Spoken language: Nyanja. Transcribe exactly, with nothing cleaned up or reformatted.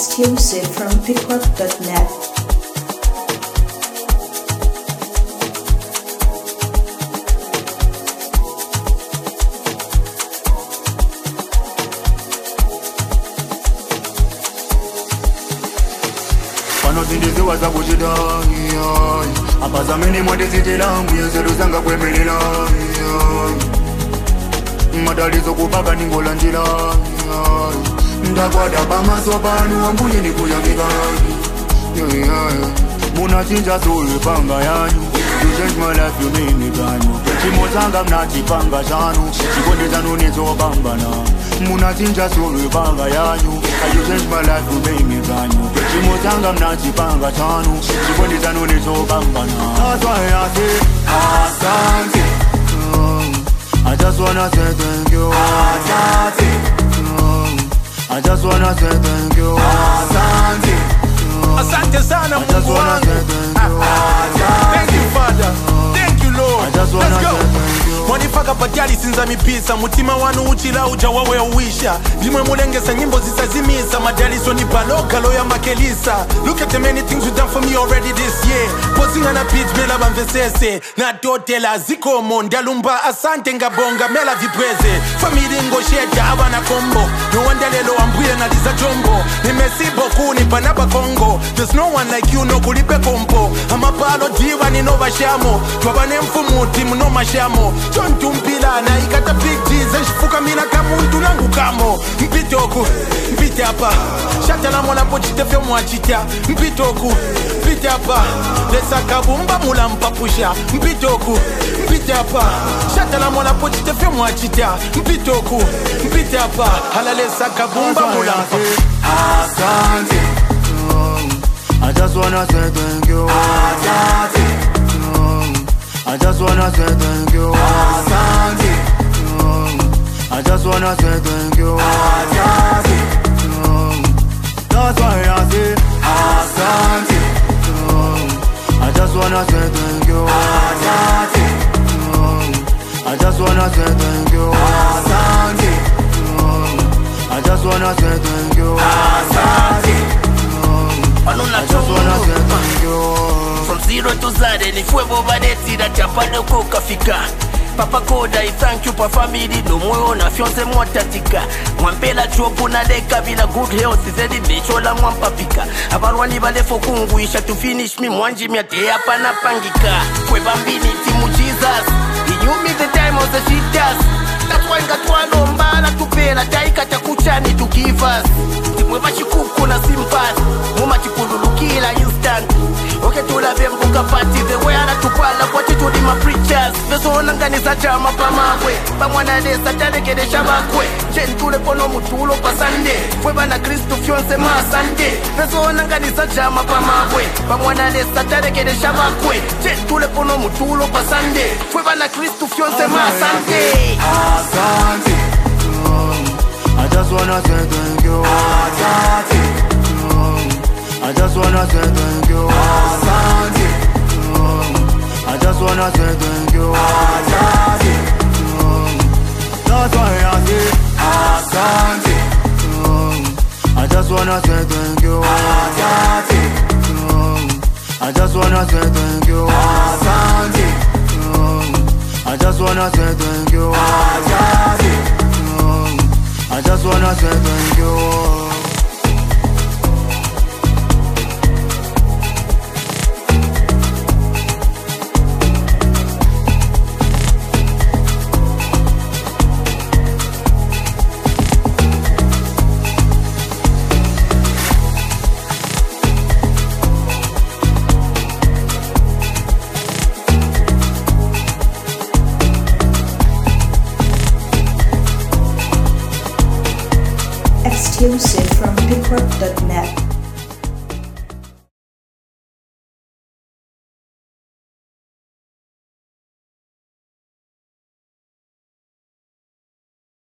Exclusive from pickwork dot net. Ndizi waza kuchida apaza mini mwade zitila muyezelu zanga kwemelela madalizo kupaka ningola njila ndakwada pamaso panu wambuye nikuyamika muna chinja sulu panga yanyu you change my life you made me brand new chimo zanga mnachipanga chanu chikonde zanu nizopambana muna chinja sulu panga yanyu you change my life you made me brand new chimo zanga mnachipanga chanu chikonde zanu nizopambana. That's why I say asante. I just wanna say thank you asante. I just wanna say thank you asante. Asante sana Mungu wangu. Thank you Father. Thank you Lord. Let's go. Mwanifaka pajali sinza mipisa mutima wanu uchila uja wawe uwisha Jimwe mulengesa nyimbo zisazimisa madaliso ni baloka loya makelisa. Look at the many things you done for me already this year. Posing on a pitch mela bamvesese na dotela ziko mondalumba asante ngabonga mela vipreze family ngosheta abana kombo no wonder lelo ambuye na liza jombo nimesibo kuni panapa Congo. There's no one like you no kulipe kompo amapalo diwa ni no bashamo twabane mfumuti mno mashamo John tumpila na ikata big Jesus fuka mina kamuntu nangu kamo mpitoku mpite hapa shata la mwana pochite fyo mwachita mpitoku mpite hapa lesa kabumba mula mpapusha mpitoku mpite hapa shata la mwana pochite fyo mwachita mpitoku mpite hapa hala lesa kabumba mula mpapusha. Asante. I just wanna say thank you asante. I just wanna say thank you asante. I just wanna say thank you asante. That's why I say asante. I just wanna say thank you asante. I just wanna say thank you asante. I just wanna say thank you asante. I just wanna say thank you. From zero to zade ni fuego badeti da chapado koka fika. Papa Koda, I thank you for family. Do moyo na fiance mwatatika. Mwampela chopu na deka bila good health. Zedi bechola mwampapika. Abarwani bale fokunguisha to finish me mwanji miate hapa na pangika. Kwe bambini timu Jesus. He knew me the time of the shit does. That's why ngatwa lomba na tupela. Taika takuchani to give us. Timwe bashikuku na simpas. Muma chikudulukila instant. Okay tula vembuka party. The way ana tupala kwa chitu di ma preachers. Veso nanganisa chama pa mawe Pamwana de satane ke de shabakwe Jentule pono mutulo pa sande Fwe bana Kristo fionse ma sande Veso nanganisa chama pa mawe Pamwana de satane ke de shabakwe Jentule pono mutulo pa sande Fwe bana Kristo fionse ma sande. Asante. I just wanna say thank you asante. I just wanna say thank you asante. I just wanna say thank you asante. That's why I say asante. I just wanna say thank you asante. I just wanna say thank you asante. I just wanna say thank you asante. I just wanna say thank you. Exclusive from pickwork dot net.